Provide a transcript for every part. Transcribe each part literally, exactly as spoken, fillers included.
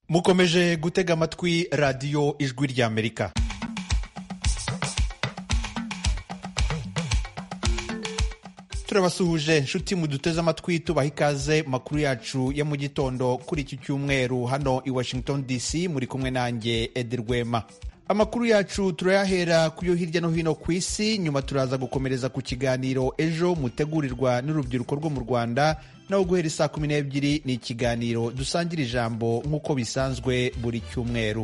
mukomeje gutega amatwi radiyo ijwi ry'Amerika. turabasuhuje nshuti muduteze amatwi tubaha ikaze makuru yacu ya mu gitondo kuri iki cyumweru hano i Washington D C, muri kumwe nanjye Edi Rwema. Amakuru yacu turayahera kuyo hirya no hino ku isi, nyuma turaza gukomereza ku kiganiro ejo mutegurirwa n'urubyiruko rwo mu Rwanda, naho guhera saa kumi n'ebyiri ni ikiganiro dusangira ijambo nk'uko bisanzwe buri cyumweru.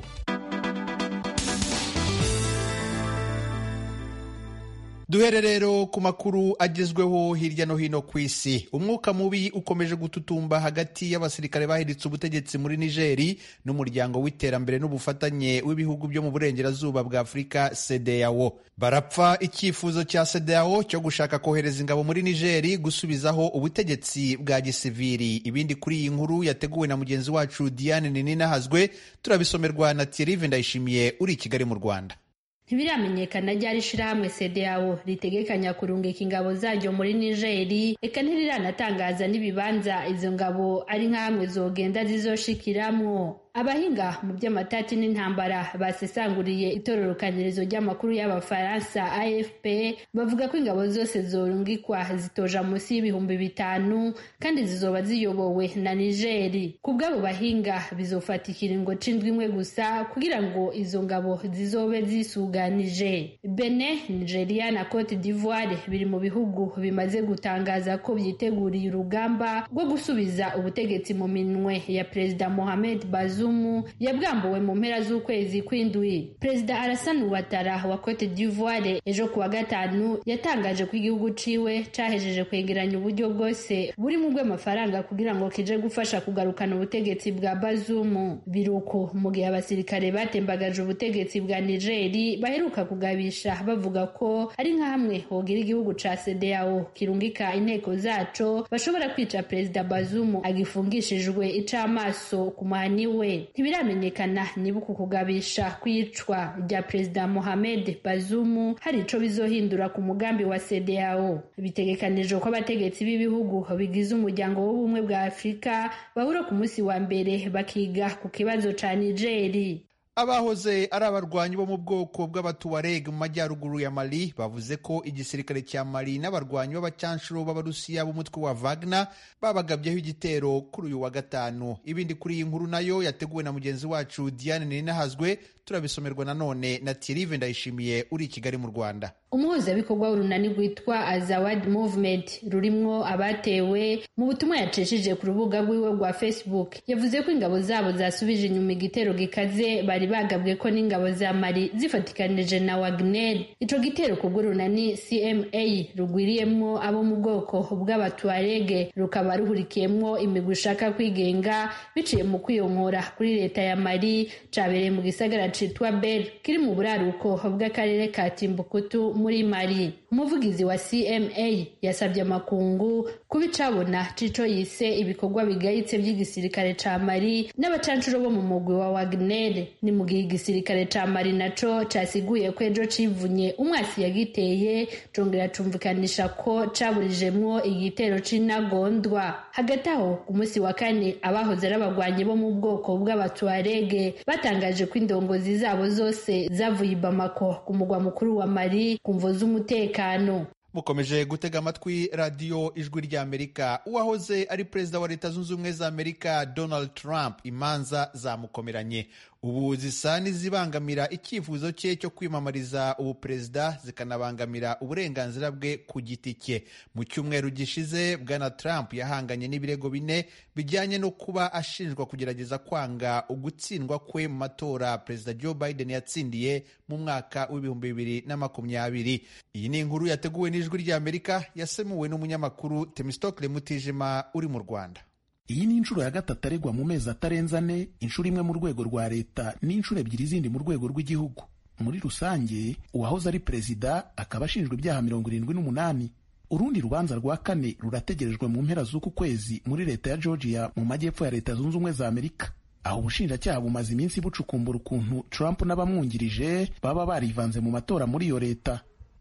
Duhere rero ku makuru agezweho hirya no hino ku isi. Umwuka mubi ukomeje gututumba hagati y'abasirikare bahiritse ubutegetsi muri Nigeri n'umuryango w'iterambere n'ubufatanye w'ibihugu byo mu burengerazuba bwa Afurika C E D E A O. Barapfa icyifuzo cya C E D E A O cyo gushaka kohereza ingabo muri Nigeri gusubizaho ubutegetsi bwa gisivili. Ibindi kuri iyi nkuru yateguwe na mugenzi wacu Diane Nininahazwe, turabisomerwa na Thierry Ndayishimiye uri i Kigali mu Rwanda. Ntibiramenyekana ryari ishirahamwe C E D E A O ritegekanya kurungika ingabo zaryo muri Nigeri, eka ntiranatangaza n'ibibanza izo ngabo ari nk'amwe zogenda zizoshikiramwo. Abahinga mu by'amatati n'intambara basesanguriye itororokanirizo ry'amakuru y'Abafaransa A F P bavuga ko ingabo zose zorungikwa zitoja munsi y'ibihumbi bitanu kandi zizoba ziyobowe na Nigeri. Ku bw'abo bahinga bizofata ikiringo c'indwi imwe gusa kugira ngo izo ngabo zizobe zisuganije. Benin, Nigeria na Cote d'Ivoire biri mu bihugu bimaze gutangaza ko byiteguriye urugamba rwo gusubiza ubutegetsi mu minwe ya Perezida Mohamed Bazoum yabwambuwe mu mpera z'ukwezi kw'indwi. Perezida Alassane Ouattara wa Cote d'Ivoire ejo kuwa gatanu yatangaje ko igihugu ciwe cahejeje kwegeranya uburyo bwose buri mu bw'amafaranga kugira ngo kije gufasha kugarukana ubutegetsi bwa Bazoum. Biruko mu gihe abasirikare batembagaje ubutegetsi bwa Nigeri baheruka kugabisha bavuga ko ari nka hamwe hogira igihugu ca C E D E A O kirungika inteko zaco bashobora kwica Perezida Bazoum agifungishijwe icamaso ku muhani we. Ntibiramenyekana niba uku kugabisha kwicwa rya Perezida Mohamed Bazoum hari ico bizohindura ku mugambi wa C E D E A O. Bitegekanijwe ko abategetsi b'ibihugu bigize umuryango w'ubumwe bwa Afurika bahura ku munsi wa mbere bakiga ku kibazo ca Nigeri. Abahoze ari abarwanyi bo mu bwoko bw'Abatuareg mu majyaruguru ya Mali bavuze ko igisirikare cya Mali n'abarwanyi b'abacanshuro b'Abarusiya b'umutwe wa Wagner babagabyeho igitero kuri uyu wa gatanu. Ibindi kuri iyi nkuru nayo yateguwe na mugenzi wacu Diane Nininahazwe, turabisomerwa nanone na Thierry Ndayishimiye uri i Kigali mu Rwanda. Umuhuzabikorwa w'urunani rwitwa Azawad Movement rurimwo abatewe mu butumwa yacishije ku rubuga rwiwe rwa Facebook yavuze ko ingabo zabo zasubije inyuma igitero gikaze bari bagabwe ko n'ingabo za Mali zifatikanije na Wagner. Ico gitero ku runani C M A rugwiriyemwo abo mu bwoko bw'Abatuareg rukaba ruhurikiyemwo imigwi ishaka kwigenga biciye mu kwiyonkora kuri leta ya Mali, cabereye mu gisagara citwa Bel kiri mu buraruko bw'akarere ka Timbuktu muri Mali. Umuvugizi wa C M A yasabye amakungu kubicabona cico yise ibikorwa bigayitse by'igisirikare ca Mali n'abacancuro bo mu mugwi wa Wagner. Ni mu gihe igisirikare ca Mali naco casiguye ko ejo civunye umwasi yagiteye congera cumvikanisha ko caburijemwo igitero c'intagondwa. Hagati aho ku munsi wa kane abahoze ari abagwanyi bo mu bwoko bw'Abatuareg batangaje ko indongozi zabo zose zavuye i Bamako ku mugwa mukuru wa Mali kumvo z'umutekano. Mukomeje gutega amatwi radiyo ijwi ry'Amerika. Uwahoze ari perezida wa Leta Zunze Ubumwe za Amerika Donald Trump imanza zamukomeranye. Ubu zisa n'izibangamira icyifuzo cye cyo kwimamariza ubuperezida, zikanabangamira uburenganzira bwe ku giti cye. Mu cyumweru gishize Bwana Trump yahanganye n'ibirego bine bijyanye no kuba ashinjwa kugerageza kwanga ugutsindwa kwe mu matora Perezida Joe Biden yatsindiye mu mwaka w'ibihumbi bibiri na makumyabiri. Iyi ni inkuru yateguwe n'ijwi ry'Amerika yasemuwe n'umunyamakuru Temistokle Mutijima uri mu Rwanda. Iyi ni inshuro ya gatatu aregwa mu mezi atarenze ane, inshuro imwe mu rwego rwa leta n'inshuro ebyiri zindi mu rwego rw'igihugu. Muri rusange uwahoze ari perezida akaba ashinjwa ibyaha mirongo irindwi n'umunani. Urundi rubanza rwa kane rurategerejwe mu mpera z'uku kwezi muri leta ya Georgia mu majyepfo ya Leta Zunze Ubumwe za Amerika. Aho ubushinjacyaha bumaze iminsi bucukumbura ukuntu Trump n'abamwungirije baba barivanze mu matora muri iyo leta.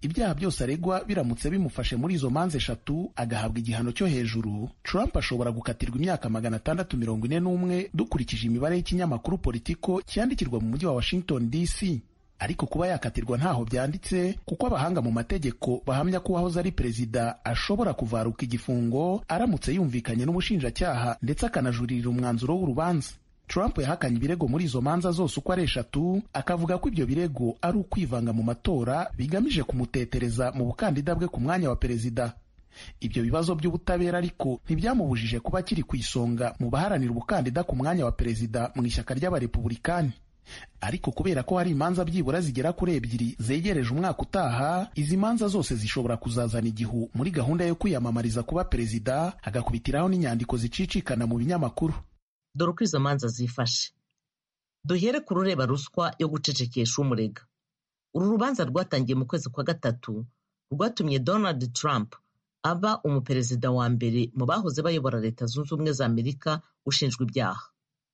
ibyaha byose aregwa biramutse bimufashe muri izo manza eshatu agahabwa igihano cyo hejuru, Trump ashobora gukatirwa imyaka magana atandatu mirongo ine n'umwe dukurikije imibare y'ikinyamakuru Politico cyandikirwa mu mujyi wa Washington D C. Ariko kuba yakatirwa ntaho byanditse, kuko abahanga mu mategeko bahamya ko uwahoze ari perezida ashobora kuvaruka igifungo aramutse yumvikanye n'umushinjacyaha ndetse akanajuririra umwanzuro w'urubanza. Trump yahakanye ibirego muri izo manza zose uko ari eshatu, akavuga ko ibyo birego ari ukwivanga mu matora bigamije kumutetereza mu bukandida bwe ku mwanya wa perezida. Ibyo bibazo by'ubutabera ariko ntibyamubujije kuba akiri ku isonga mu baharanira ubukandida ku mwanya wa perezida mu ishyaka ry'abarepubulikani. Ariko kubera ko hari imanza byibura zigera kuri ebyiri zegereje umwaka utaha, izi manza zose zishobora kuzazana igihu muri gahunda yo kwiyamamariza kuba perezida, agakubitiraho n'inyandiko zicicikana mu binyamakuru. Dore uko izo manza zifashe. Duhere ku rureba ruswa yo gucecekesha umurega. Uru rubanza rwatangiye mu kwezi kwa gatatu, rwatumye Donald Trump aba umuperezida wa mbere mu bahoze bayobora Leta Zunze Ubumwe za Amerika ushinjwa ibyaha.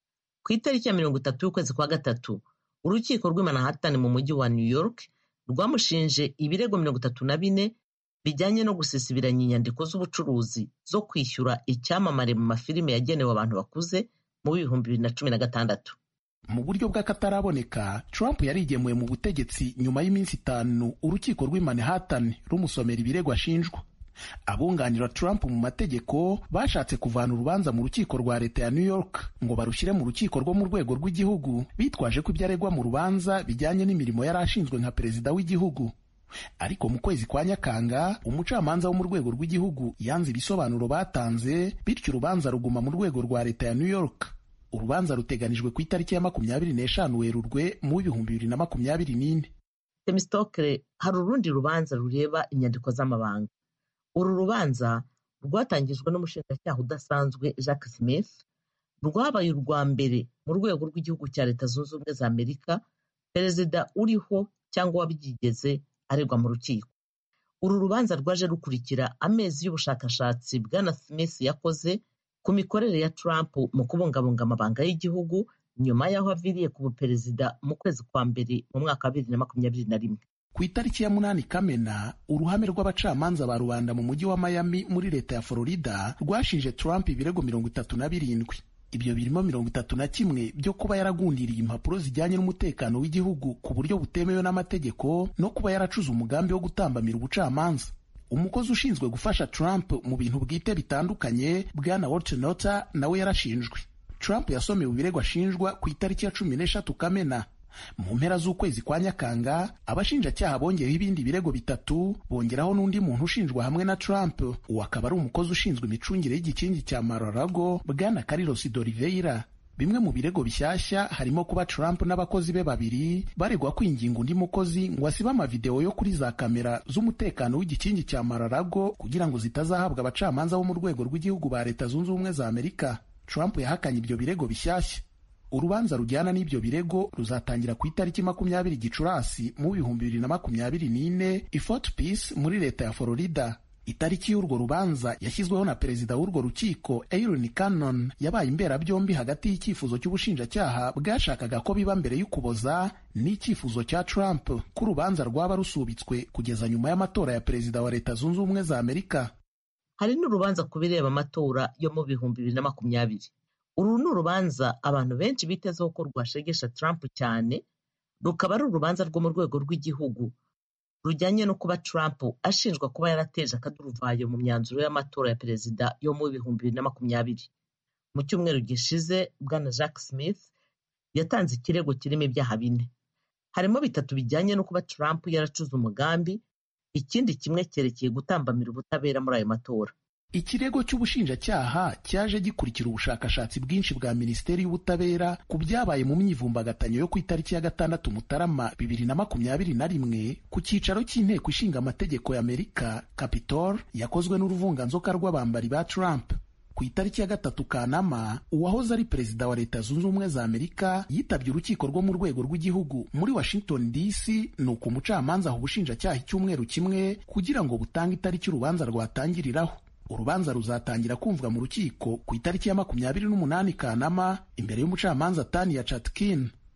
Ku itariki ya mirongo itatu y'ukwezi kwa gatatu, urukiko rw'i Manhattan mu mujyi wa New York rwamushinje ibirego mirongo itatu na bine bijyanye no gusisibiranya inyandiko z'ubucuruzi zo kwishyura icyamamare mu mafilime yagenewe abantu bakuze mu bihumbi bibiri na cumi na gatandatu. Mu buryo bw'akataraboneka, Trump yarigemuye mu butegetsi nyuma y'iminsi itanu urukiko rw'i Manhattan rumusomera ibirego ashinjwa. Abunganira Trump mu mategeko bashatse kuvana urubanza mu rukiko rwa leta ya New York ngo barushyire mu rukiko rwo mu rwego rw'igihugu, bitwaje ko ibyo aregwa mu rubanza bijyanye n'imirimo yari ashinzwe nka perezida w'igihugu. Ariko mu kwezi kwa Nyakanga, umucamanza wo mu rwego rw'igihugu yanze ibisobanuro batanze, bityo urubanza ruguma mu rwego rwa leta ya New York. Urubanza ruteganijwe ku itariki ya makumyabiri n'eshanu Werurwe mu bihumbi bibiri na makumyabiri n'ine. Temistokle, hari urundi rubanza rureba inyandiko z'amabanga. Uru rubanza rwatangijwe n'umushinjacyaha udasanzwe Jack Smith, rwabaye urwa mbere mu rwego rw'igihugu cya Leta Zunze Ubumwe za Amerika perezida uriho cyangwa wabyigeze aregwa mu rukiko. Uru rubanza rwaje rukurikira amezi y'ubushakashatsi bwana Smith yakoze ku mikorere ya Trump mu kubungabunga amabanga y'igihugu nyuma y'aho aviriye ku buperezida mu kwezi kwa mbere mu mwaka wa bibiri na makumyabiri na rimwe. Ku itariki ya munani Kamena, uruhame rw'abacamanza ba rubanda mu mujyi wa Miami muri leta ya Florida rwashinje Trump ibirego mirongo itatu na birindwi. Ibyo birimo mirongo itatu na kimwe byo kuba yaragundiriye impapuro zijyanye n'umutekano w'igihugu ku buryo butemewe n'amategeko no kuba yaracuze umugambi wo gutambamira ubucamanza. Umukozi ushinzwe gufasha Trump mu bintu bwite bitandukanye, bwana Walter Notter, nawe yarashinjwe. Trump yasomewe ibirego ashinjwa ku itariki ya cumi n'eshatu Kamena. Mu mpera z'ukwezi kwa Nyakanga, abashinjacyaha bongeyeho ibindi birego bitatu, bongeraho n'undi muntu ushinjwa hamwe na Trump, uwo akaba ari umukozi ushinzwe imicungire y'igikingi cya Mar-a-Lago, bwana Carlos d'Oliveira. Bimwe mu birego bishyashya harimo kuba Trump n'abakozi be babiri baregwa kwinginga undi mukozi ngo asibe amavideo yo kuri za kamera z'umutekano w'igikingi cya Mar-a-Lago kugira ngo zitazahabwa abacamanza bo mu rwego rw'igihugu ba Leta Zunze Ubumwe za Amerika. Trump yahakanye ibyo birego bishyashya. Urubanza rujyana n'ibyo birego ruzatangira ku itariki makumyabiri Gicurasi mu bihumbi bibiri na makumyabiri n'ine i Fort Pierce muri leta ya Florida. Itariki y'urwo rubanza yashyizweho na perezida w'urwo rukiko Aaron Cannon, yabaye imberabyombi hagati y'icyifuzo cy'ubushinjacyaha bwashakaga ko biba mbere y'Ukuboza n'icyifuzo cya Trump ko urubanza rwaba rusubitswe kugeza nyuma y'amatora ya perezida wa Leta Zunze Ubumwe za Amerika. Hari n'urubanza ku bireba amatora yo mu bihumbi bibiri na makumyabiri. Uru ni urubanza abantu benshi bitezeho ko rwashegesha Trump cyane, rukaba ari urubanza rwo mu rwego rw'igihugu rujyanye no kuba Trump ashinjwa kuba yarateje akaduruvayo mu myanzuro y'amatora ya perezida yo mu bihumbi bibiri na makumyabiri. Mu cyumweru gishize, bwana Jack Smith yatanze ikirego kirimo ibyaha bine. Harimo bitatu bijyanye no kuba Trump yaracuze umugambi, ikindi kimwe cyerekeye gutambamira ubutabera muri ayo matora. Ikirego cy'ubushinjacyaha cyaje gikurikira ubushakashatsi bwinshi bwa Minisiteri y'Ubutabera ku byabaye mu myivumbagatanya yo ku itariki ya gatandatu Mutarama bibiri na makumyabiri na rimwe ku cyicaro cy'inteko ishinga amategeko ya Amerika, Capitol, yakozwe n'uruvunganzoka rw'abambari ba Trump. Ku itariki ya gatatu Kanama, uwahoze ari perezida wa Leta Zunze Ubumwe za Amerika yitabye urukiko rwo mu rwego rw'igihugu muri Washington D C, nuko umucamanza aho ubushinjacyaha icyumweru kimwe kugira ngo butange itariki urubanza rwatangiriraho. Urubanza ruzatangira kumvwa mu rukiko ku itariki ya makumyabiri n'umunani Kanama imbere y'umucamanza Tanya Chutkin.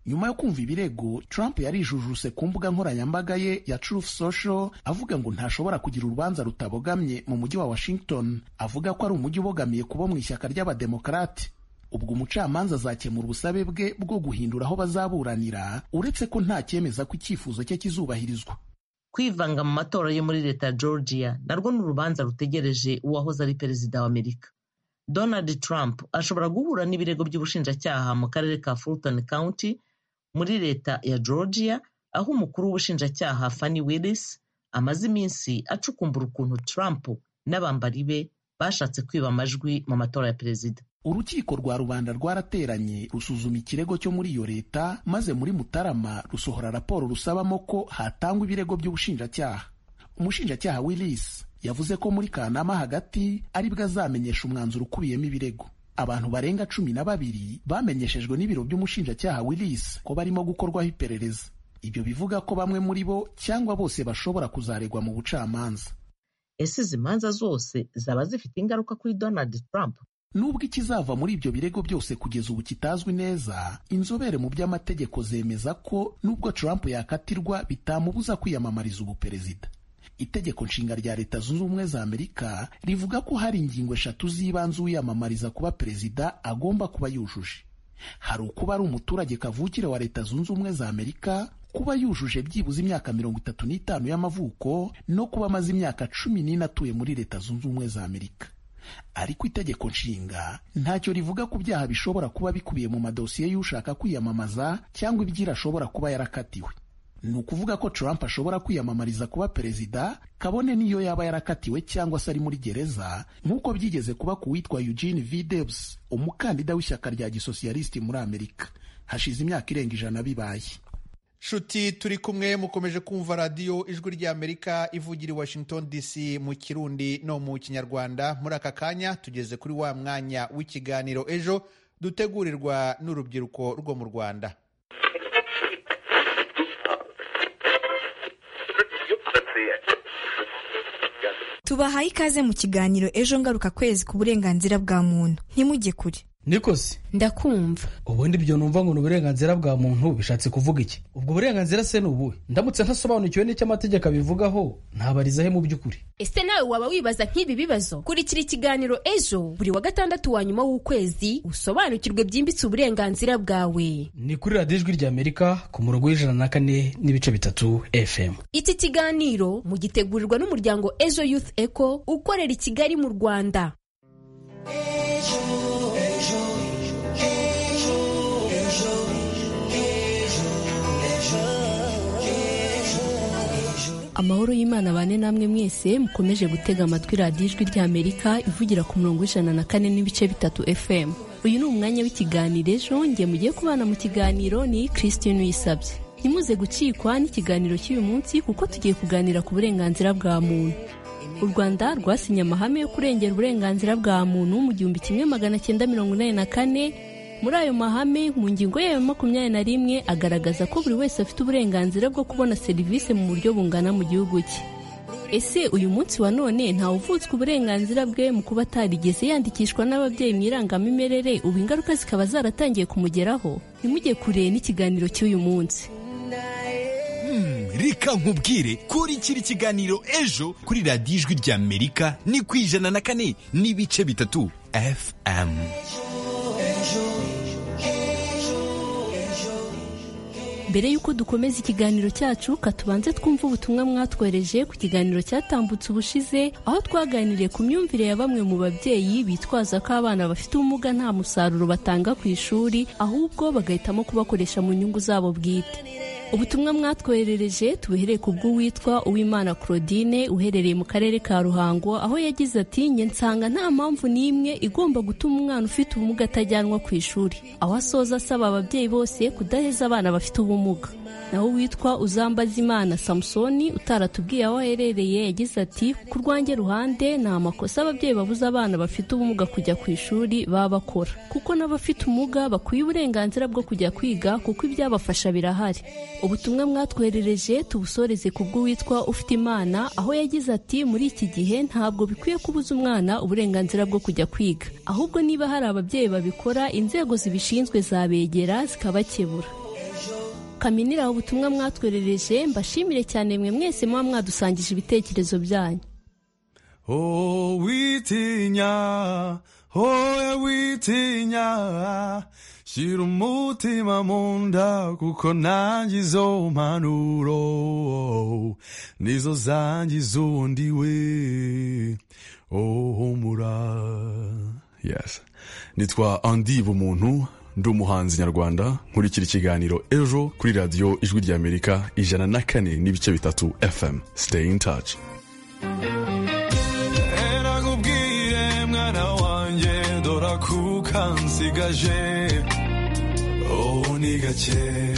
Nyuma yo kumva ibirego, Trump yarijujuse ku mbuga nkoranyambaga ye ya Truth Social avuga ngo ntashobora kugira urubanza rutabogamye mu mujyi wa Washington, avuga ko ari umujyi ubogamiye kuba mu ishyaka ry'abademokarate. Ubwo umucamanza azakemura ubusabe bwe bwo guhindura aho bazaburanira, uretse ko nta cyemeza ko icyifuzo cye kizubahirizwa. Kwivanga mu matora yo muri leta ya Georgia narwo ni urubanza rutegereje uwahoze ari perezida wa Amerika. Donald Trump ashobora guhura n'ibirego by'ubushinjacyaha mu karere ka Fulton County muri leta ya Georgia, aho umukuru w'ubushinjacyaha Fani Willis amaze iminsi acukumbura ukuntu Trump n'abambari be bashatse kwiba amajwi mu matora ya perezida. Urukiko rwa rubanda rwarateranye rusuzuma ikirego cyo muri iyo leta, maze muri Mutarama rusohora raporo rusabamo ko hatangwa ibirego by'ubushinjacyaha. Umushinjacyaha Willis yavuze ko muri Kanama hagati aribwo azamenyesha umwanzuro ukubiyemo ibirego. Abantu barenga cumi na babiri bamenyeshejwe n'ibiro by'umushinjacyaha Willis ko barimo gukorwaho iperereza. Ibyo bivuga ko bamwe muri bo cyangwa bose bashobora kuzaregwa mu bucamanza. Ese izi manza zose zaba zifite ingaruka kuri Donald Trump? Nubwo ikizava muri ibyo birego byose kugeza ubu kitazwi neza, inzobere mu by'amategeko zemeza ko nubwo Trump yakatirwa bitamubuza kwiyamamariza ubuperezida. Itegeko nshinga rya Leta Zunze Ubumwe za Amerika rivuga ko hari ingingo eshatu z'ibanze uyamamariza kuba perezida agomba kuba yujuje. Hari ukuba ari umuturage kavukire wa Leta Zunze Ubumwe za Amerika, kuba yujuje byibuze imyaka mirongo itatu n'itanu y'amavuko, no kuba amaze imyaka cumi n'ine atuye muri Leta Zunze Ubumwe za Amerika. Ariko itegeko nshinga ntacyo rivuga ku byaha bishobora kuba bikubiye mu madosiye y'ushaka kwiyamamaza cyangwa ibyira ashobora kuba yarakatiwe. Ni ukuvuga ko Trump ashobora kwiyamamariza kuba perezida kabone niyo yaba yarakatiwe cyangwa se ari muri gereza, nk'uko byigeze kuba ku witwa Eugene V. Debs, umukandida w'ishyaka rya gisosiyalisiti muri Amerika. Hashize imyaka irenga ijana bibaye. Shuti turi kumwe mukomeje kumva radiyo ijwi ry'Amerika ivugira i Washington D C mu Kirundi no mu Kinyarwanda. Muri aka kanya tugeze kuri wa mwanya w'ikiganiro ejo dutegurirwa n'urubyiruko rwo mu Rwanda. Tubahaye ikaze mu kiganiro ejo ngaruka kwezi ku burenganzira bwa muntu. Ntimujye kure. Nikosi ndakumva. Ubundi byo numva ngo n'uburenganzira bwa muntu bishatse kuvuga iki? Ubwo burenganzira se n'ubuhe? Ndamutse ntasobanukiwe n'icyo amategeko abivugaho ntabariza he mu by'ukuri? Ese nawe waba wibaza nk'ibi bibazo? Kurikira ikiganiro ejo buri wa gatandatu wa nyuma w'ukwezi usobanukirwe byimbitse uburenganzira bwawe. Ni kuri radiyo ijwi ry'Amerika ku murongo w'ijana na kane n'ibice bitatu F M. Iki kiganiro mugitegurirwa n'umuryango Ejo Youth Eco ukorera i Kigali mu Rwanda. Amahoro y'Imana bane namwe mwese mukomeje gutega amatwi radiyo ijwi ry'Amerika ivugira ku murongo w'ijana na kane n'ibice bitatu F M. Uyu ni umwanya w'ikiganiro ejo, ngiye mugiye kubana mu kiganiro ni Christine Uyisabye. Ntimuze gucikwa n'ikiganiro cy'uyu munsi kuko tugiye kuganira ku burenganzira bwa muntu. U Rwanda rwasinye amahame yo kurengera uburenganzira bwa muntu mu gihumbi kimwe magana cyenda mirongo inani na kane. Muri ayo mahame mu ngingo yayo makumyabiri na rimwe agaragaza ko buri wese afite uburenganzira bwo kubona serivisi mu buryo bungana mu gihugu cye. Ese uyu munsi wa none ntawe uvutswe uburenganzira bwe mu kuba atarigeze yandikishwa n'ababyeyi mu irangamimerere, ubu ingaruka zikaba zaratangiye kumugeraho? Ntimujye kure n'ikiganiro cy'uyu munsi. Reka nkubwire kuri kiri kiganiro ejo kuri radiyo ijwi ry'Amerika ni ku ijana na kane n'ibice bitatu F M. Mbere y'uko dukomeza ikiganiro cyacu katubanze twumva ubutumwa mwatwohereje ku kiganiro cyatambutse ubushize, aho twaganiriye ku myumvire ya bamwe mu babyeyi bitwaza ko abana bafite ubumuga nta musaruro batanga ku ishuri, ahubwo bagahitamo kubakoresha mu nyungu zabo bwite. Ubutumwa mwatwoherereje tubuhereye ku bw'uwitwa Uwimana Claudine uherereye mu karere ka Ruhango, aho yagize ati nge nsanga nta mpamvu n'imwe igomba gutuma umwana ufite ubumuga atajyanwa ku ishuri, aho asoza asaba ababyeyi bose kudaheza abana bafite ubumuga. Naho witwa Uzambazimana Samsoni utaratubwiye aho aherereye yagize ati ku rwanjye ruhande nta makosa ababyeyi babuza abana bafite ubumuga kujya ku ishuri baba bakora, kuko n'abafite ubumuga bakwiye uburenganzira bwo kujya kwiga kuko ibyabafasha birahari. Ubutumwa mwatwoherereje tubusoreze ku bw'uwitwa Ufite Imana, aho yagize ati muri iki gihe ntabwo bikwiye kubuza umwana uburenganzira bwo kujya kwiga, ahubwo niba hari ababyeyi babikora inzego zibishinzwe zabegera zikabakebura. reka miniraho ubutumwa mwatwerereje mbashimire cyane mwe mwese muba mwadusangije ibitekerezo byanyu. Oh witinya, oh witinya, shira umutima munda kuko nanjye izo mpanuro nizo zangiza undi we. Oh humura. Yes, nitwa Andy Bumuntu, ndi umuhanzi nyarwanda, nkurikira ikiganiro Ejo kuri radio Ijwi ry'Amerika ijana na kane n'ibice bitatu F M. Stay in touch. Erakubwire mwana wanje dora kukansigaje, oh ni gake.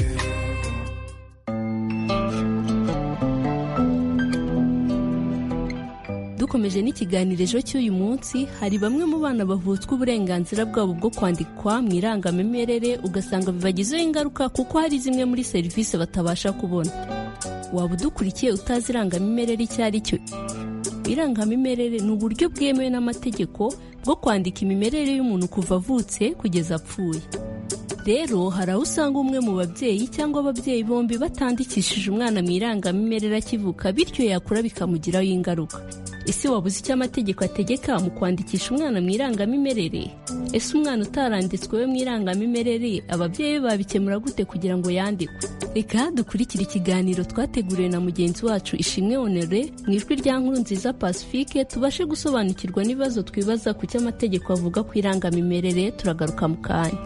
Dukomeje n'ikiganiro Ejo cy'uyu munsi, hari bamwe mu bana bavutswa uburenganzira bwabo bwo kwandikwa mu irangamimerere ugasanga bibagizeho ingaruka kuko hari zimwe muri serivisi batabasha kubona. Waba udukurikiye utazi irangamimerere icyo ari cyo? Irangamimerere ni uburyo bwemewe n'amategeko bwo kwandika imimerere y'umuntu kuva avutse kugeza apfuye. Rero hari aho usanga umwe mu babyeyi cyangwa ababyeyi bombi batandikishije umwana mu irangamimerere akivuka, bityo yakura bikamugiraho ingaruka. Ese wabuze icyo amategeko ategeka mu kwandikisha umwana mu irangamimerere? Ese umwana utaranditswe we mu irangamimerere ababyeyi be babikemura gute kugira ngo yandikwe? Reka dukurikire ikiganiro twateguriwe na mugenzi wacu Ishimwe Honore mu ijwi rya Nkurunziza Pacifique, tubashe gusobanukirwa n'ibibazo twibaza ku cyo amategeko avuga ku irangamimerere. Turagaruka mu kanya.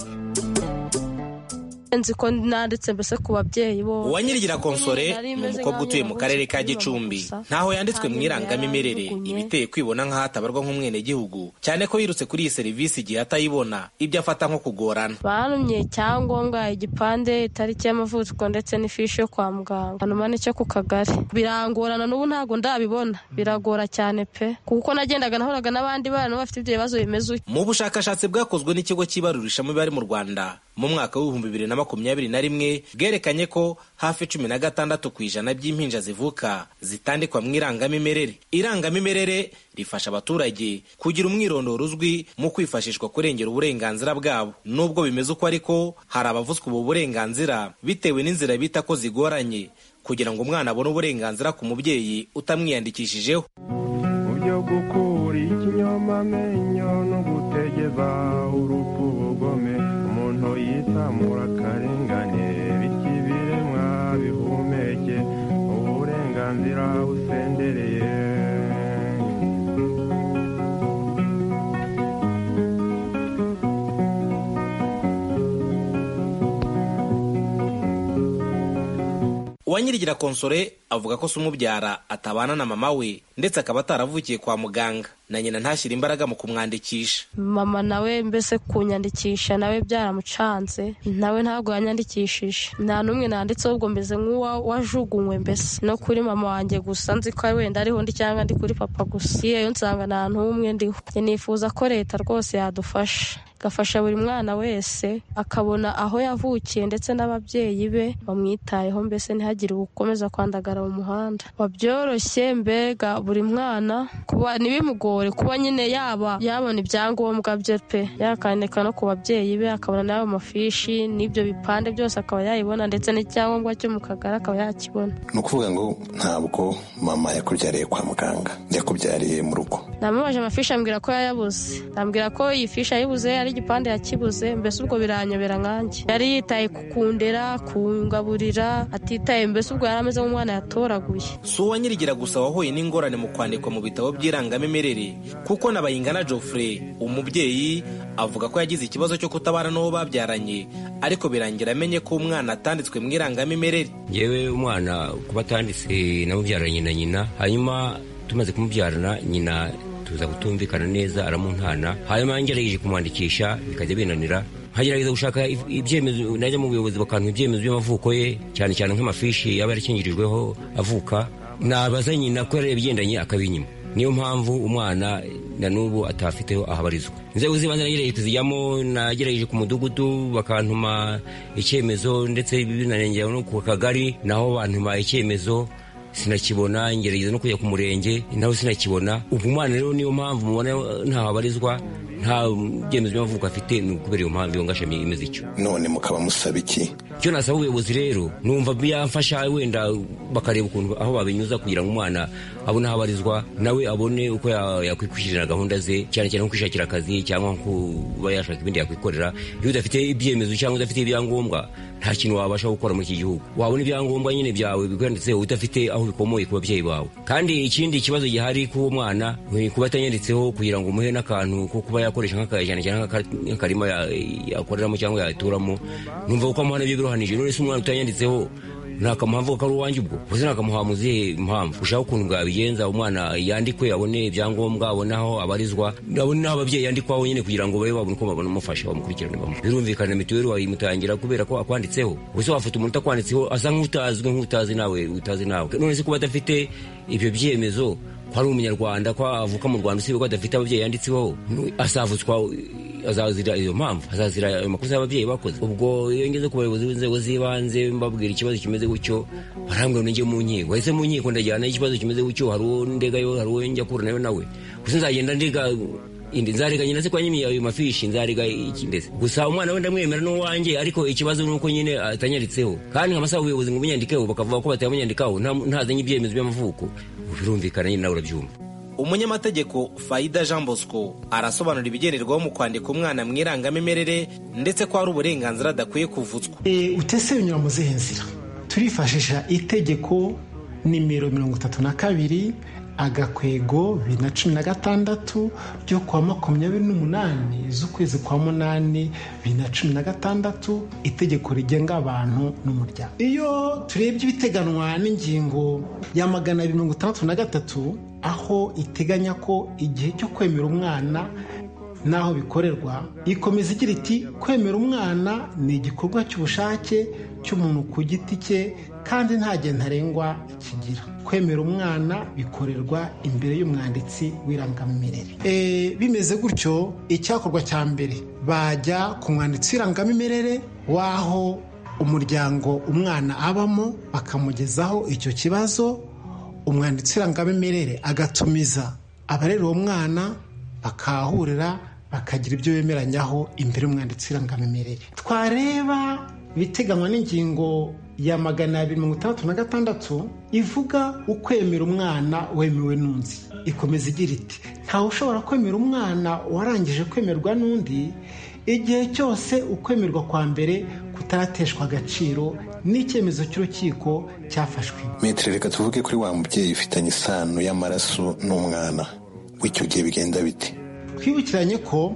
Nzi ko nanditse mbese ku babyeyi bo. Uwanyirigira Konsore ni umukobwa utuye mu karere ka Gicumbi, ntaho yanditswe mu irangamimerere, ibiteye kwibona nk'ahatabarwa nk'umwene gihugu, cyane ko yirutse kuri iyi serivisi igihe atayibona, ibyo afata nko kugorana. Banumye cyangombwa, igipande, itariki y'amavuko ndetse n'ifishi yo kwa muganga, hanyuma n'icyo ku kagari. Birangorana n'ubu ntago ndabibona, biragora cyane pe, kuko nagendaga nahoraga n'abandi bana bafite ibyo bibazo bimeze. Mu bushakashatsi bwakozwe n'ikigo cy'ibarurisha mu bari mu Rwanda mu mwaka w'ibihumbi bibiri na makumyabiri na rimwe, bwerekanye ko hafi cumi na gatandatu ku ijana by'impinja zivuka zitandikwa mu irangamimerere. Irangamimerere rifasha abaturage kugira umwirondoro uzwi mu kwifashishwa kurengera uburenganzira bwabo. Nubwo bimeze uko ariko, hari abavutswa ubu burenganzira bitewe n'inzira bita ko zigoranye kugira ngo umwana abone uburenganzira ku mubyeyi utamwiyandikishijeho. Ujyo gukura ikinyoma menyo no gutegeza urupfu bugome, umuntu yisamura akarengane, bityo ibiremwa bihumeke uburenganzira busendereye. Uwanyirigira Konsore avuga ko se umubyara atabana na mama we, ndetse akaba ataravukiye kwa muganga, na nyina ntashyira imbaraga mu kumwandikisha. Mama nawe mbese kunyandikisha nawe byaramucanze, nawe ntabwo yanyandikishije, nta n'umwe nanditseho, ubwo mbeze nk'uwa wajugunywe mbese no kuri mama wanjye gusa, nzi ko wenda ariho ndi cyangwa ndi kuri papa gusa. Iyo nsanga nta n'umwe ndiho. Nifuza ko leta rwose yadufasha, gafasha buri mwana wese akabona aho yavukiye ndetse n'ababyeyi be bamwitayeho, mbese ntihagire ukomeza kwandagara mu muhanda. Wabyoroshye mbega buri mwana kuba ntibimugore kuba nyine yaba yabona ibyangombwa bye pe, yakandika no ku babyeyi be, akabona n'ayo mafishi n'ibyo bipande byose akaba yayibona, ndetse n'icyangombwa cyo mu kagari akaba yakibona. Ni ukuvuga ngo ntabwo mama yakubyariye kwa muganga, yakubyariye mu rugo? Namubaje amafishi ambwira ko yayabuze, ambwira ko iyi fishi yayibuze, ari igipande yakibuze, mbese ubwo biranyobera nkanjye. Yari yitaye kukundera, kungaburira, atitaye mbese ubwo yari ameze nk'umwana yatoraguye. Si Uwanyirigira gusa wahuye n'ingorane mu kwandikwa mu bitabo by'irangamimerere, kuko na Bayingana Geoffrey umubyeyi avuga ko yagize ikibazo cyo kutabana n'uwo babyaranye, ariko birangira amenye ko umwana atanditswe mu irangamimerere. Yewe umwana kuba atanditse namubyaranye na nyina, hanyuma tumaze kumubyarana nyina tuza gutumvikana neza, aramuntana, hanyuma ngerageje kumwandikisha bikajya binanira, nkagerageza gushaka ibyemezo, najya mu buyobozi bakantu ibyemezo by'amavuko ye, cyane cyane nk'amafishi yaba yarakingirijweho avuka, nabaza nyina ko yari bigendanye akabinyima. Niyo mpamvu umwana na n'ubu atafiteho ahabarizwa. Inzego z'ibanze nagerageje kuzijyamo, nagerageje ku mudugudu bakantuma icyemezo, ndetse binanengera no ku kagari naho bantuma icyemezo, sinakibona. Ngerageza no kujya ku murenge naho sinakibona. Ubu umwana rero niyo mpamvu mubona ntaho abarizwa, nta byemezo by'amavuko afite ni ukubera iyo mpamvu iyo ngashami imeze icyo. None mukaba musaba iki? Icyo nasaba ubuyobozi rero numva byamfasha wenda bakareba ukuntu aho babinyuza kugira ngo umwana abone aho abarizwa nawe abone uko yakwikwishirira gahunda ze, cyane cyane nko kwishakira akazi cyangwa kuba yashaka ibindi yakwikorera. Iyo udafite ibyemezo cyangwa udafite ibyangombwa nta kintu wabasha gukora muri iki gihugu. Wabona ibyangombwa nyine byawe bikwanditseho udafite aho bikomoye ku babyeyi bawe. Kandi ikindi kibazo gihari ku mwana kuba atanyanditseho kugira ngo umuhe n'akantu ko kuba yakoresha nk'akajyana cyane nk'akarima yakoreramo cyangwa yaturamo, numva uko amuhana ibyo birohanije. None se umwana utanyanditseho nakamuhamvu ko ari uwanjye ubwo uzi nakamuha muzihe impamvu ushaka ukuntu bwabigenza umwana yandikwe abone ibyangombwa abone aho abarizwa abone n'aho ababyeyi yandikwaho nyine kugira ngo babe babone uko babona umufasha bamukurikirane bamu birumvikana mituweli wayimutangira kubera ko akwanditseho ubuse wafata umuntu utakwanditseho asa nk'utazwi nk'utazi nawe utazi nawe. None se kuba adafite ibyo byemezo ko ari umunyarwanda ko avuka mu Rwanda usibe ko adafite ababyeyi yanditseho asavutswa azazira iyo mpamvu azazira ayo makosa y'ababyeyi bakoze. Ubwo iyo ngeze ku bayobozi b'inzego z'ibanze mbabwira ikibazo kimeze gutyo barambwira ngo njye mu nkiko ese mu nkiko ndajyana ikibazo kimeze gutyo hari uwo ndegayo hari uwo njya kura nayo nawe gusa nzagenda ndiga indi nzariga nyine se kwa nyimi ayo mafishi nzariga iki ndetse gusa umwana wenda mwemera no wanjye ariko ikibazo nuko nyine atanyaritseho kandi nk'amasaha ubuyobozi ngo bunyandikeho bakavuga ko batamunyandikaho ntazanye ibyemezo by'amavuko birumvikana nyine nawe urabyumva. Umunyamategeko Faida Jean Bosco arasobanura ibigenderwaho mu kwandika umwana mu irangamimerere ndetse ko ari uburenganzira adakwiye kuvutswa. E, utese binyura mu zihe nzira? Turifashisha itegeko nimero mirongo itatu na kabiri agakwego bibiri na cumi na gatandatu ryo kwa makumyabiri n'umunani z'ukwezi kwa munani bibiri na cumi na gatandatu, itegeko rigenga abantu n'umuryango. Iyo turebye ibiteganwa n'ingingo ya magana abiri mirongo itandatu na gatatu aho iteganya ko igihe cyo kwemera umwana n'aho bikorerwa, ikomeza igira iti kwemera umwana ni igikorwa cy'ubushake cy'umuntu ku giti cye kandi nta gihe ntarengwa kigira. Kwemera umwana bikorerwa imbere y'umwanditsi w'irangamimerere. E, bimeze gutyo icyakorwa cya mbere bajya ku mwanditsi w'irangamimerere w'aho umuryango umwana abamo bakamugezaho icyo kibazo. Umwanditsi w'irangamimerere agatumiza abarera uwo mwana bakahurira bakagira ibyo bemeranyaho imbere y'umwanditsi w'irangamimerere. Twareba ibiteganywa n'ingingo ya magana abiri mirongo itandatu na gatandatu ivuga ukwemera umwana wemewe n'undi. Ikomeza igira iti ntawe ushobora kwemera umwana warangije kwemerwa n'undi igihe cyose ukwemerwa kwa mbere kutarateshwa agaciro n'icyemezo cy'urukiko cyafashwe. Metre, reka tuvuge kuri wa mubyeyi ufitanye isano y'amaraso n'umwana, w'icyo gihe bigenda bite? Twibukiranye ko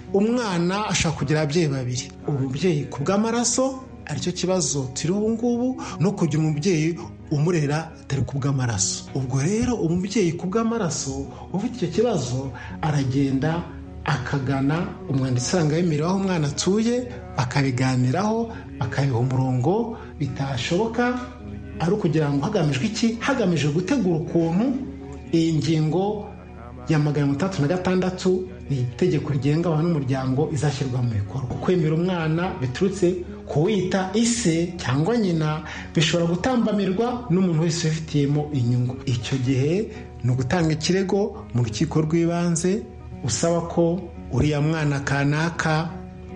umwana ashobora kugira ababyeyi babiri, umubyeyi ku bw'amaraso aricyo kibazo turi ubu ngubu, no kugira umubyeyi umurera atari ku bw'amaraso. Ubwo rero umubyeyi ku bw'amaraso ufite icyo kibazo aragenda akagana umwanditsi w'irangamimerere aho umwana atuye bakabiganiraho bakabiha umurongo. Bitashoboka ari ukugira ngo hagamijwe iki? Hagamijwe gutegura ukuntu iyi ngingo ya magana atandatu na gatandatu ni itegeko rigenga abantu n'umuryango izashyirwa mu bikorwa. Kwemera umwana biturutse kuwita ise cyangwa nyina bishobora gutambamirwa n'umuntu wese ubifitiyemo inyungu. Icyo gihe ni ugutanga ikirego mu rukiko rw'ibanze usaba ko uriya mwana kanaka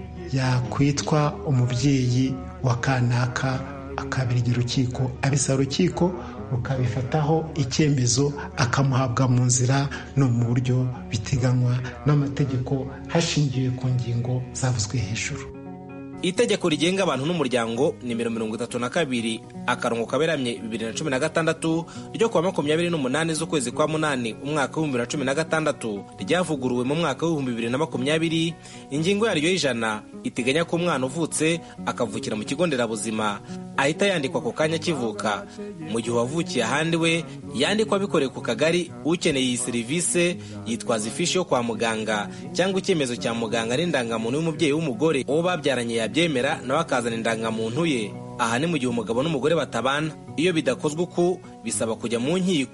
yakwitwa umubyeyi wa kanaka, akabirya urukiko, abisaba urukiko rukabifataho icyemezo akamuhabwa mu nzira no mu buryo biteganywa n'amategeko hashingiwe ku ngingo zavuzwe hejuru. Itegeko rigenga abantu n'umuryango nimero mirongo itatu na kabiri akarongo kaberamye bibiri na cumi na gatandatu ryo kwa makumyabiri n'umunani z'ukwezi kwa munani umwaka w'ibihumbi bibiri na cumi na gatandatu ryavuguruwe mu mwaka w'ibihumbi bibiri na makumyabiri. Ingingo yaryo y'ijana iteganya ko umwana uvutse akavukira mu kigo nderabuzima ahita yandikwa ku kanya kivuka. Mu gihe wavukiye ahandi we yandikwa bikoreye ku kagari. Ukeneye iyi serivisi yitwaza ifishi yo kwa muganga cyangwa icyemezo cya muganga n'indangamuntu y'umubyeyi w'umugore uwo babyaranye yabyemera nawe akazana indangamuntu ye. Aha ni mu gihe umugabo n'umugore batabana. Iyo bidakozwe uku bisaba kujya mu nkiko.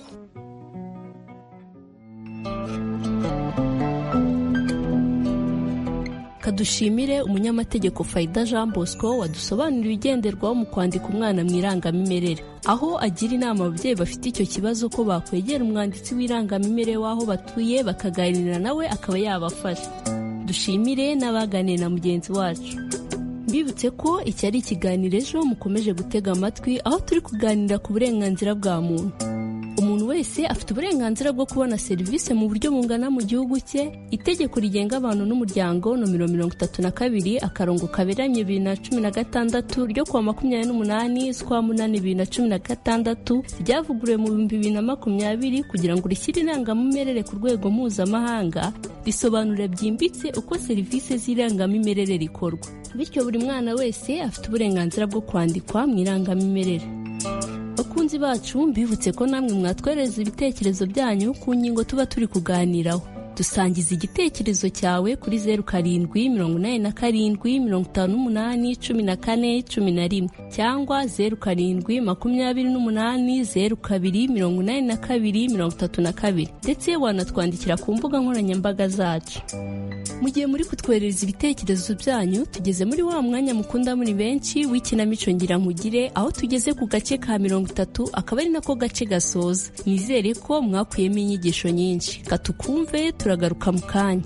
Kadushimire umunyamategeko Faida Jean Bosco wadusobanurira ibigenderwaho mu kwandika umwana mu irangamimerere, aho agira inama ababyeyi bafite icyo kibazo ko bakwegera umwanditsi w'irangamimerere w'aho batuye bakaganira nawe akaba yabafasha. dushimire n'abaganiye na mugenzi wacu. Mbibutse ko iki ari ikiganiro ejo mukomeje gutega amatwi, aho turi kuganira ku burenganzira bwa muntu. Umuntu wese afite uburenganzira bwo kubona serivisi mu buryo bungana mu gihugu cye. Itegeko rigenga abantu n'umuryango nomero mirongo itatu na kabiri akarongo kaberamye bibiri na cumi na gatandatu ryo kuwa makumyabiri n'umunani z'ukwa munani bibiri na cumi na gatandatu ryavuguruwe mu bihumbi bibiri na makumyabiri kugira ngo rishyire irangamimerere ku rwego mpuzamahanga, risobanura byimbitse uko serivisi z'irangamimerere rikorwa. Bityo buri mwana wese afite uburenganzira bwo kwandikwa mu irangamimerere. Bakunzi bacu, mbibutse ko namwe mwatwereza ibitekerezo byanyu ku ngingo tuba turi kuganiraho. Dusangiza igitekerezo cyawe kuri zeru karindwi mirongo inani na karindwi mirongo itanu n'umunani cumi na kane cumi na rimwe cyangwa zeru karindwi makumyabiri n'umunani zeru kabiri mirongo inani na kabiri mirongo itatu na kabiri, ndetse wanatwandikira ku mbuga nkoranyambaga zacu. Mu gihe muri kutwereza ibitekerezo byanyu, tugeze muri wa mwanya mukunda muri benshi w'ikinamico ngira nkugire, aho tugeze ku gace ka mirongo itatu, akaba ari nako gace gasoza. Nizere ko mwakuyemo inyigisho nyinshi. Katukumve, turagaruka mu kanya.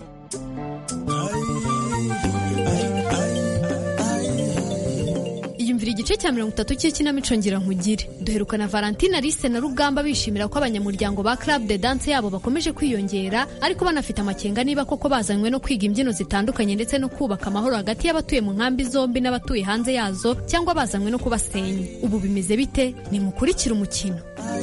Iyumvira igice cya mirongo itatu cy'ikinamico ngira nkugire. Duherukana Valentina, Alice na Rugamba bishimira ko abanyamuryango ba Club de Dance yabo bakomeje kwiyongera, ariko banafite amakenga niba koko bazanywe no kwiga imbyino zitandukanye ndetse no kubaka amahoro hagati y'abatuye mu nkambi zombi n'abatuye hanze yazo, cyangwa bazanywe no kubasenya. Ubu bimeze bite? Nimukurikire umukino.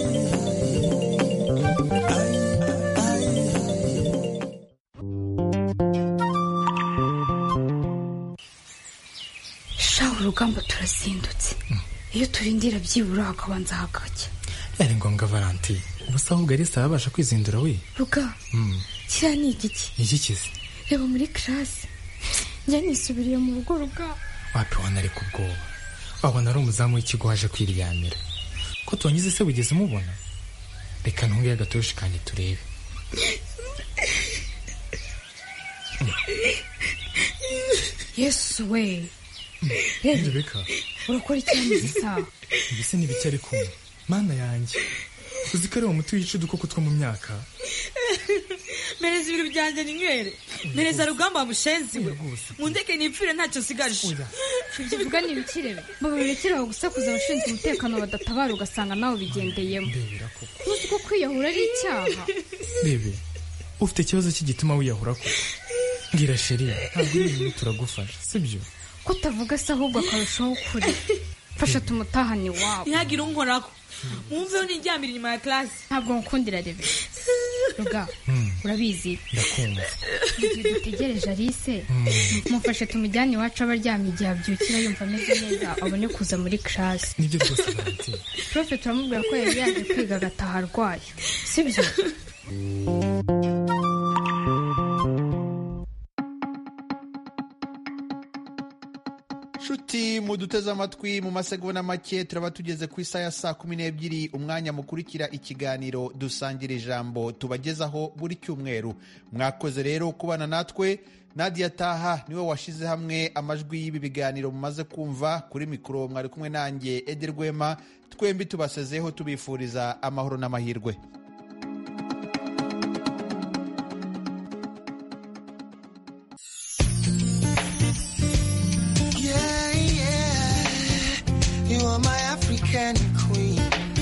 Rugamba turazindutse. Iyo turindira byibura hakabanza hakajya. Yari ngombwa Valentin. Ubusa ahubwo Alice abasha kwizindura we. Ruga. Mm. Kira ni igiki? Iki kizi? Reba muri class. Njye nisubiriye mu rugo Ruga. Wapi wana ari kubwoba. Abona ari umuzamu w'ikigo waje kwiryanira. Ko tuwangize se bugeze mubona? Reka ntunge agatoshi kandi turebe. Yesu we. Rebeka, urakora icyane isaha. Mbese n'ibiki ari kumwe. Mana yanjye. Uzi ko ari umuti wica udukoko two mu myaka. Mereza ibiro byanjye ninywere. Mereza Rugamba mushenzi we. Mundeke nipfire ntacyo sigaje. Kivuga ni ibikirebe. Babirekeraho gusakuza abashinzwe umutekano badatabara ugasanga nawe bigendeyemo. Uzi ko kwiyahura ari icyaha. Bebe, ufite ikibazo cy'igituma wiyahura ko. Ngira sheri, ntabwo ibintu turagufasha, sibyo? Ko tavuga se ahubwo akarushaho kuri. Fasha tumutahane wawe. Ntihagire unkorako. Mwumve yo nijyamira inyuma ya class. Ntabwo nkundira Rebe. Ruga, urabizi. Ndakumva. Dutegereje Alice. Mufashe tumujyane iwacu abaryamye igihe abyukira yumva ameze neza abone kuza muri class. Nibyo rwose Valentin. Prof turamubwira ko yari yaje kwiga agataha arwaye. Sibyo? Shuti muduteze amatwi, mu masegonda make turaba tugeze ku isaha ya saa kumi n'ebyiri, umwanya mukurikira ikiganiro dusangira ijambo tubagezaho buri cyumweru. Mwakoze rero kubana natwe. Nadia Taha niwe washize hamwe amajwi y'ibi biganiro mumaze kumva. Kuri mikoro mwari kumwe nanjye Edi Rwema. Twembi tubasezeho tubifuriza amahoro n'amahirwe. African queen.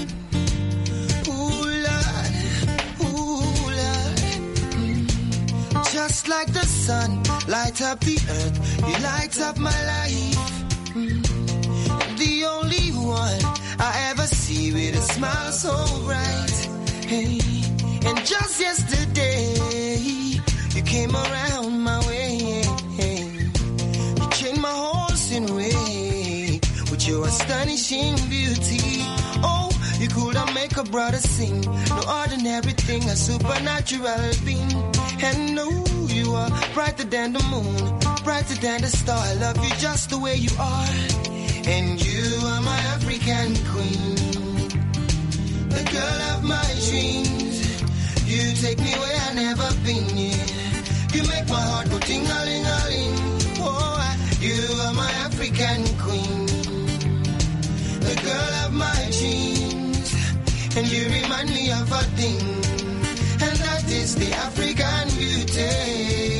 Ooh, Lord, ooh, Lord. Mm. Just like the sun, light up the earth, you light up my life. Mm. The only one I ever see with a smile so bright. Hey. And just yesterday, you came around my way. Hey. You changed my horse in way with your astonishing beauty. Oh, you could have make a brother sing. No ordinary thing, a supernatural being. And no, you are brighter than the moon, brighter than the star. I love you just the way you are. And you are my African queen, the girl of my dreams. You take me where I've never been, yeah. You make my heart go ting-a-ling-a-ling. Oh, you are my African queen, the girl of my dreams. And you remind me of a thing, and that is the African beauty.